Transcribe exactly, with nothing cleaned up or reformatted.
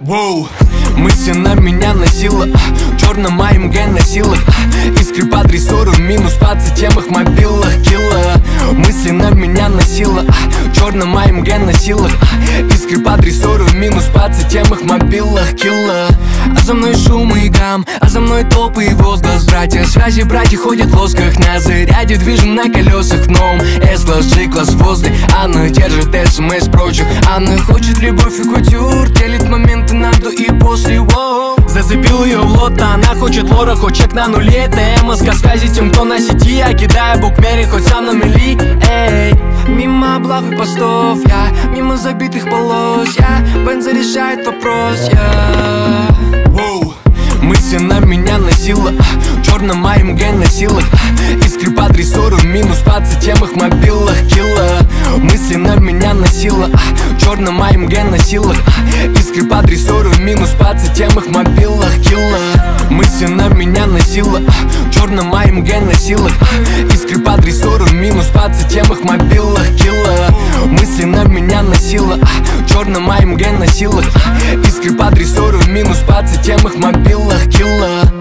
Воу. Мысли на меня носила, черном эй эм гэ носила, искры по дрессуру, минус двадцать тем их мобилах килла. Мысли на меня носила, черном эй эм гэ носила, искры по дрессуру, минус двадцать тем их мобилах килла. А за мной шум и гам, а за мной толпы и возглас. Братья, связи, братья ходят в лосках, на заряде движем на колесах. В новом S-класс, G-класс возле, она держит смс прочих. Она хочет любовь и кутюр, делит моменты на до и после. Воу. Зацепил ее в лото, она хочет лора, хоть чек на нуле. Это МСК связи тем, кто на сети, я кидаю букмери, хоть сам на мели. Эй, мимо облав и постов я, мимо забитых полос я, бенза решает вопрос я. Воу. Мысли на меня носила, черном эй эм гэ носила, искры по дрессуру, минус двадцать тем их мобилах килла. Мысли на меня носила, черном эй эм гэ носила, искры по дрессуру, минус двадцать тем их мобилах килла. Мысли на меня носила, черном эй эм гэ носила, искры по дрессуру, минус двадцать тем их мобилах килла. Мысли на меня носила, черном эй эм гэ носила, искры по дрессуру, минус двадцать тем их мобилах килла.